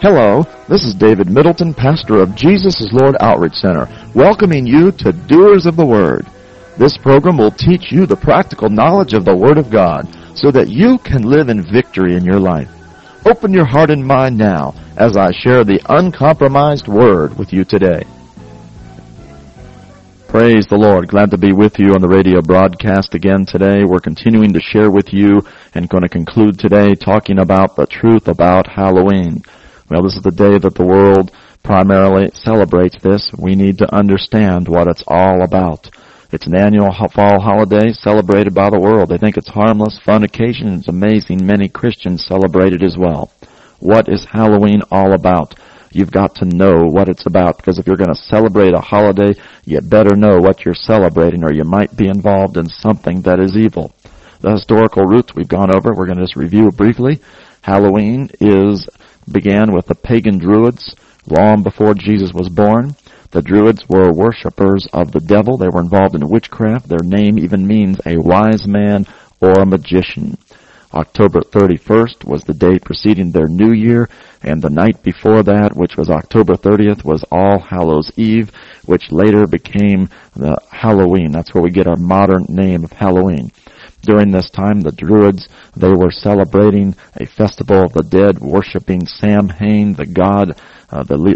Hello, this is David Middleton, pastor of Jesus is Lord Outreach Center, welcoming you to Doers of the Word. This program will teach you the practical knowledge of the Word of God so that you can live in victory in your life. Open your heart and mind now as I share the uncompromised Word with you today. Praise the Lord. Glad to be with you on the radio broadcast again today. We're continuing to share with you and going to conclude today talking about the truth about Halloween. Well, this is the day that the world primarily celebrates this. We need to understand what it's all about. It's an annual fall holiday celebrated by the world. They think it's harmless, fun occasion. It's amazing. Many Christians celebrate it as well. What is Halloween all about? You've got to know what it's about, because if you're going to celebrate a holiday, you better know what you're celebrating, or you might be involved in something that is evil. The historical roots we've gone over, we're going to just review briefly. Halloween began with the pagan Druids long before Jesus was born. The Druids were worshippers of the devil. They were involved in witchcraft. Their name even means a wise man or a magician. October 31st was the day preceding their New Year, and the night before that, which was October 30th, was All Hallows Eve, which later became the Halloween. That's where we get our modern name of Halloween. During this time, the Druids, they were celebrating a festival of the dead, worshiping Samhain, the god of the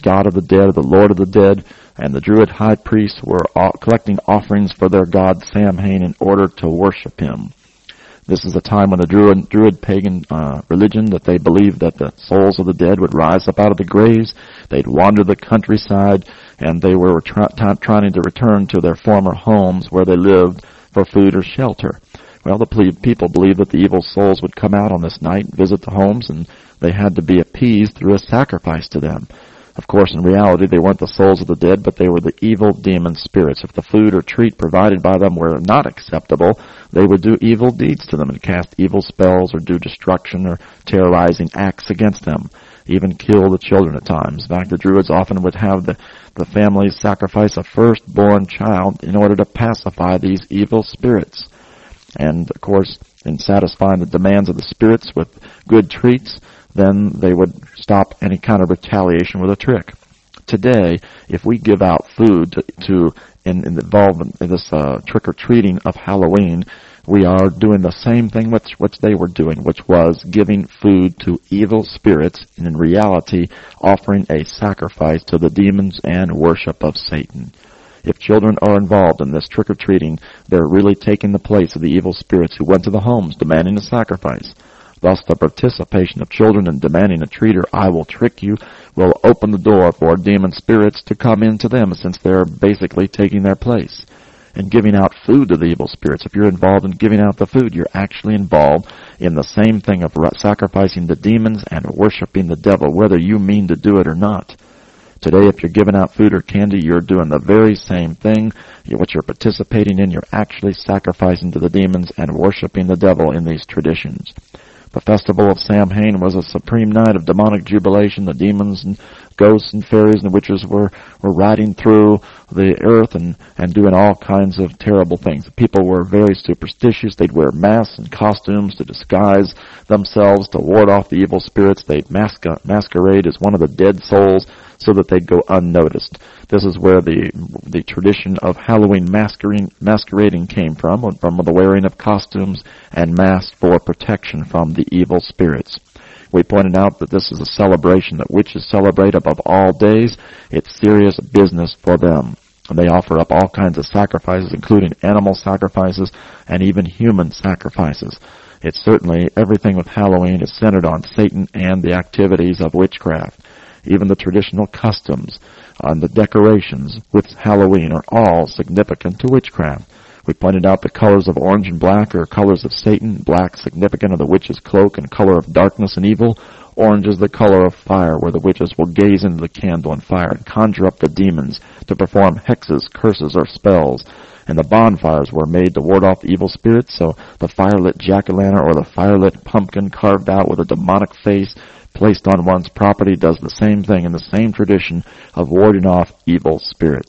dead, the Lord of the dead, and the Druid high priests were collecting offerings for their god Samhain in order to worship him. This is a time when the Druid pagan religion, that they believed that the souls of the dead would rise up out of the graves. They'd wander the countryside, and they were trying to return to their former homes where they lived for food or shelter. Well, the people believed that the evil souls would come out on this night, visit the homes, and they had to be appeased through a sacrifice to them. Of course, in reality, they weren't the souls of the dead, but they were the evil demon spirits. If the food or treat provided by them were not acceptable, they would do evil deeds to them and cast evil spells or do destruction or terrorizing acts against them, even kill the children at times. In fact, the Druids often would have the families sacrifice a firstborn child in order to pacify these evil spirits. And, of course, in satisfying the demands of the spirits with good treats, then they would stop any kind of retaliation with a trick. Today, if we give out food to involve in this trick-or-treating of Halloween, we are doing the same thing which they were doing, which was giving food to evil spirits, and in reality, offering a sacrifice to the demons and worship of Satan. If children are involved in this trick-or-treating, they're really taking the place of the evil spirits who went to the homes demanding a sacrifice. Thus, the participation of children in demanding a treat or I will trick you will open the door for demon spirits to come into them, since they're basically taking their place. In giving out food to the evil spirits, if you're involved in giving out the food, you're actually involved in the same thing of sacrificing the demons and worshiping the devil, whether you mean to do it or not. Today, if you're giving out food or candy, you're doing the very same thing. What you're participating in, you're actually sacrificing to the demons and worshiping the devil in these traditions. The festival of Samhain was a supreme night of demonic jubilation. The demons and ghosts and fairies and witches were riding through the earth and doing all kinds of terrible things. People were very superstitious. They'd wear masks and costumes to disguise themselves, to ward off the evil spirits. They'd masquerade as one of the dead souls so that they'd go unnoticed. This is where the tradition of Halloween masquerading came from the wearing of costumes and masks for protection from the evil spirits. We pointed out that this is a celebration that witches celebrate above all days. It's serious business for them. And they offer up all kinds of sacrifices, including animal sacrifices and even human sacrifices. It's certainly, everything with Halloween is centered on Satan and the activities of witchcraft. Even the traditional customs and the decorations with Halloween are all significant to witchcraft. We pointed out the colors of orange and black are colors of Satan, black significant of the witch's cloak and color of darkness and evil. Orange is the color of fire, where the witches will gaze into the candle and fire and conjure up the demons to perform hexes, curses, or spells. And the bonfires were made to ward off evil spirits, so the fire-lit jack-o'-lantern or the fire-lit pumpkin carved out with a demonic face placed on one's property does the same thing in the same tradition of warding off evil spirits.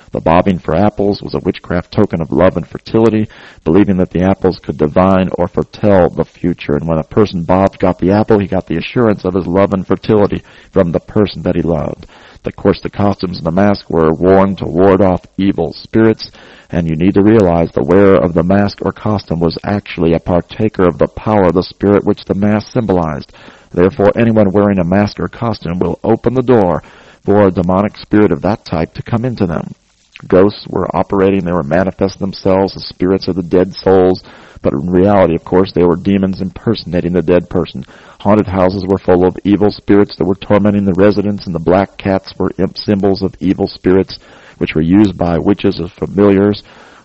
The bobbing for apples was a witchcraft token of love and fertility, believing that the apples could divine or foretell the future. And when a person bobbed, got the apple, he got the assurance of his love and fertility from the person that he loved. Of course, the costumes and the mask were worn to ward off evil spirits, and you need to realize the wearer of the mask or costume was actually a partaker of the power of the spirit which the mask symbolized. Therefore, anyone wearing a mask or costume will open the door for a demonic spirit of that type to come into them. Ghosts were operating, they were manifesting themselves as spirits of the dead souls, but in reality, of course, they were demons impersonating the dead person. Haunted houses were full of evil spirits that were tormenting the residents, and the black cats were symbols of evil spirits, which were used by witches as familiars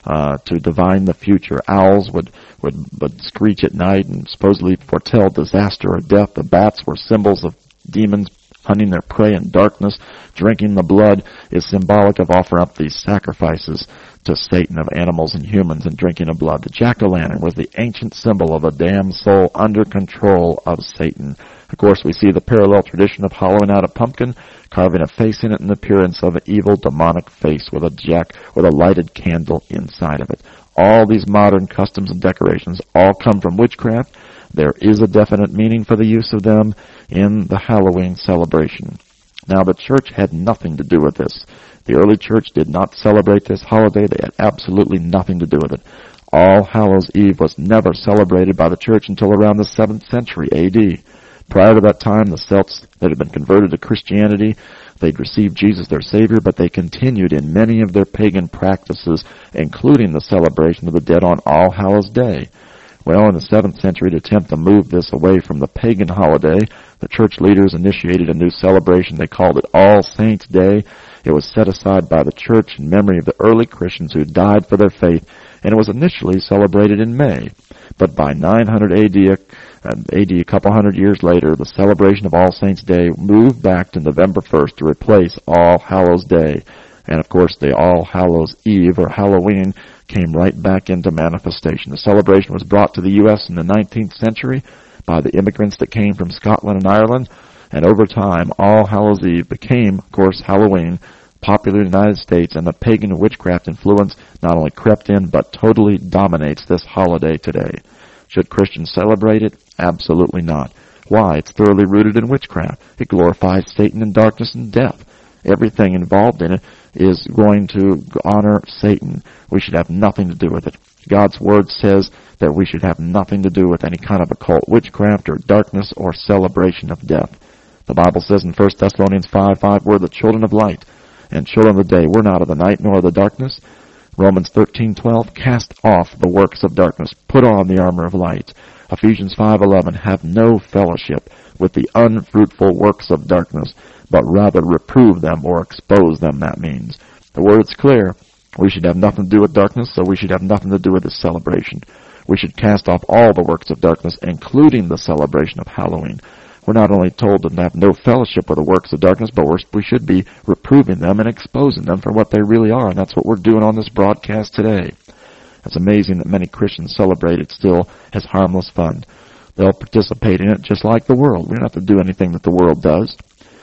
to divine the future. Owls would screech at night and supposedly foretell disaster or death. The bats were symbols of demons hunting their prey in darkness. Drinking the blood is symbolic of offering up these sacrifices to Satan of animals and humans and drinking of blood. The jack-o'-lantern was the ancient symbol of a damned soul under control of Satan. Of course, we see the parallel tradition of hollowing out a pumpkin, carving a face in it in the appearance of an evil demonic face with a lighted candle inside of it. All these modern customs and decorations all come from witchcraft. There is a definite meaning for the use of them in the Halloween celebration. Now, the church had nothing to do with this. The early church did not celebrate this holiday. They had absolutely nothing to do with it. All Hallows Eve was never celebrated by the church until around the 7th century A.D. Prior to that time, the Celts that had been converted to Christianity, they'd received Jesus their Savior, but they continued in many of their pagan practices, including the celebration of the dead on All Hallows Day. Well, in the 7th century, to attempt to move this away from the pagan holiday, the church leaders initiated a new celebration. They called it All Saints' Day. It was set aside by the church in memory of the early Christians who died for their faith, and it was initially celebrated in May. But by 900 AD, a couple hundred years later, the celebration of All Saints' Day moved back to November 1st to replace All Hallows' Day. And of course, the All Hallows' Eve, or Halloween, came right back into manifestation. The celebration was brought to the U.S. in the 19th century by the immigrants that came from Scotland and Ireland, and over time, All Hallows' Eve became, of course, Halloween, popular in the United States, and the pagan witchcraft influence not only crept in, but totally dominates this holiday today. Should Christians celebrate it? Absolutely not. Why? It's thoroughly rooted in witchcraft. It glorifies Satan and darkness and death. Everything involved in it is going to honor Satan. We should have nothing to do with it. God's Word says that we should have nothing to do with any kind of occult witchcraft or darkness or celebration of death. The Bible says in 1 Thessalonians 5:5, we're the children of light and children of the day. We're not of the night nor of the darkness. Romans 13:12, cast off the works of darkness. Put on the armor of light. Ephesians 5:11, have no fellowship with the unfruitful works of darkness, but rather reprove them or expose them, that means. The word's clear. We should have nothing to do with darkness, so we should have nothing to do with this celebration. We should cast off all the works of darkness, including the celebration of Halloween. We're not only told to have no fellowship with the works of darkness, but we should be reproving them and exposing them for what they really are, and that's what we're doing on this broadcast today. It's amazing that many Christians celebrate it still as harmless fun. They'll participate in it just like the world. We don't have to do anything that the world does.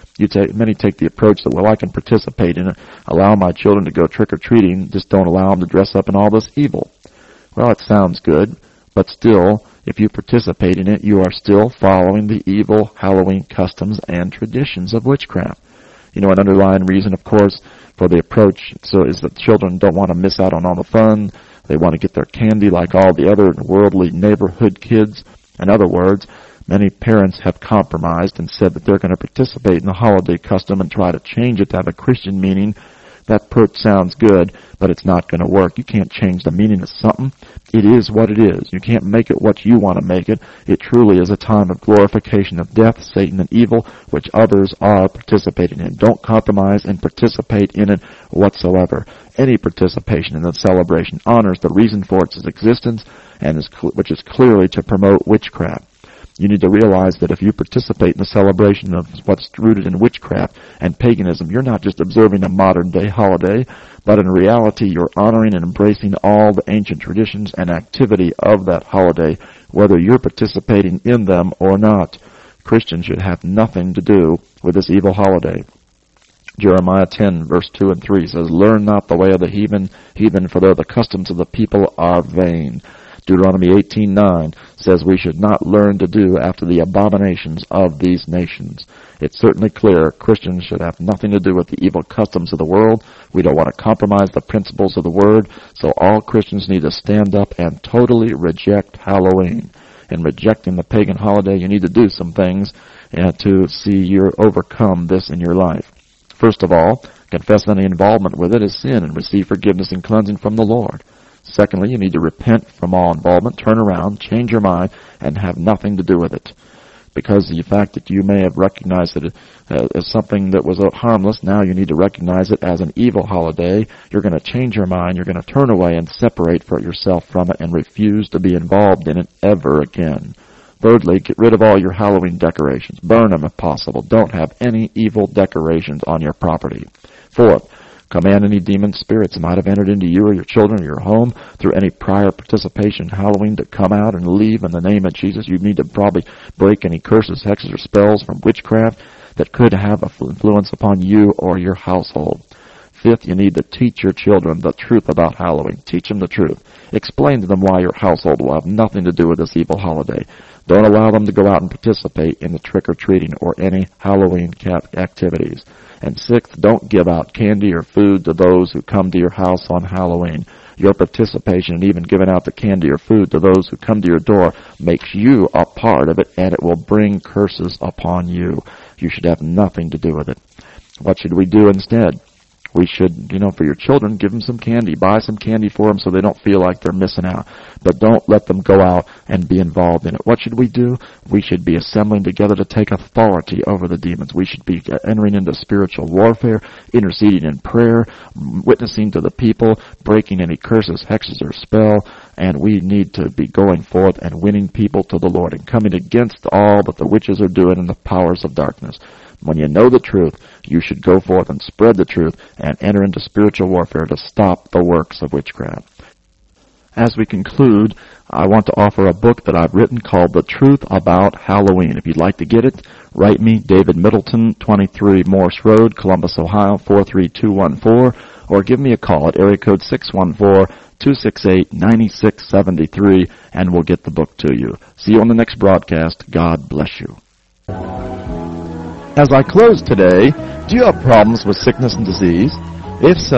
Many take the approach that, well, I can participate in it, allow my children to go trick-or-treating, just don't allow them to dress up in all this evil. Well, it sounds good, but still, if you participate in it, you are still following the evil Halloween customs and traditions of witchcraft. You know, an underlying reason, of course, for the approach is that children don't want to miss out on all the fun. They want to get their candy like all the other worldly neighborhood kids. In other words, many parents have compromised and said that they're going to participate in the holiday custom and try to change it to have a Christian meaning. That sounds good, but it's not going to work. You can't change the meaning of something. It is what it is. You can't make it what you want to make it. It truly is a time of glorification of death, Satan, and evil, which others are participating in. Don't compromise and participate in it whatsoever. Any participation in the celebration honors the reason for its existence, and which is clearly to promote witchcraft. You need to realize that if you participate in the celebration of what's rooted in witchcraft and paganism, you're not just observing a modern-day holiday, but in reality you're honoring and embracing all the ancient traditions and activity of that holiday, whether you're participating in them or not. Christians should have nothing to do with this evil holiday. Jeremiah 10, verse 2 and 3 says, "Learn not the way of the heathen, for the customs of the people are vain." Deuteronomy 18:9 says we should not learn to do after the abominations of these nations. It's certainly clear Christians should have nothing to do with the evil customs of the world. We don't want to compromise the principles of the Word, so all Christians need to stand up and totally reject Halloween. In rejecting the pagan holiday, you need to do some things to see you overcome this in your life. First of all, confess any involvement with it as sin and receive forgiveness and cleansing from the Lord. Secondly, you need to repent from all involvement, turn around, change your mind, and have nothing to do with it. Because of the fact that you may have recognized it as something that was harmless, now you need to recognize it as an evil holiday. You're going to change your mind, you're going to turn away and separate yourself from it and refuse to be involved in it ever again. Thirdly, get rid of all your Halloween decorations. Burn them if possible. Don't have any evil decorations on your property. Fourth, command any demon spirits that might have entered into you or your children or your home through any prior participation in Halloween to come out and leave in the name of Jesus. You need to probably break any curses, hexes, or spells from witchcraft that could have influence upon you or your household. Fifth, you need to teach your children the truth about Halloween. Teach them the truth. Explain to them why your household will have nothing to do with this evil holiday. Don't allow them to go out and participate in the trick-or-treating or any Halloween activities. And sixth, don't give out candy or food to those who come to your house on Halloween. Your participation in even giving out the candy or food to those who come to your door makes you a part of it, and it will bring curses upon you. You should have nothing to do with it. What should we do instead? We should, for your children, give them some candy. Buy some candy for them so they don't feel like they're missing out. But don't let them go out and be involved in it. What should we do? We should be assembling together to take authority over the demons. We should be entering into spiritual warfare, interceding in prayer, witnessing to the people, breaking any curses, hexes, or spell. And we need to be going forth and winning people to the Lord and coming against all that the witches are doing and the powers of darkness. When you know the truth, you should go forth and spread the truth and enter into spiritual warfare to stop the works of witchcraft. As we conclude, I want to offer a book that I've written called The Truth About Halloween. If you'd like to get it, write me, David Middleton, 23 Morse Road, Columbus, Ohio, 43214, or give me a call at area code 614-268-9673, and we'll get the book to you. See you on the next broadcast. God bless you. As I close today, do you have problems with sickness and disease? If so,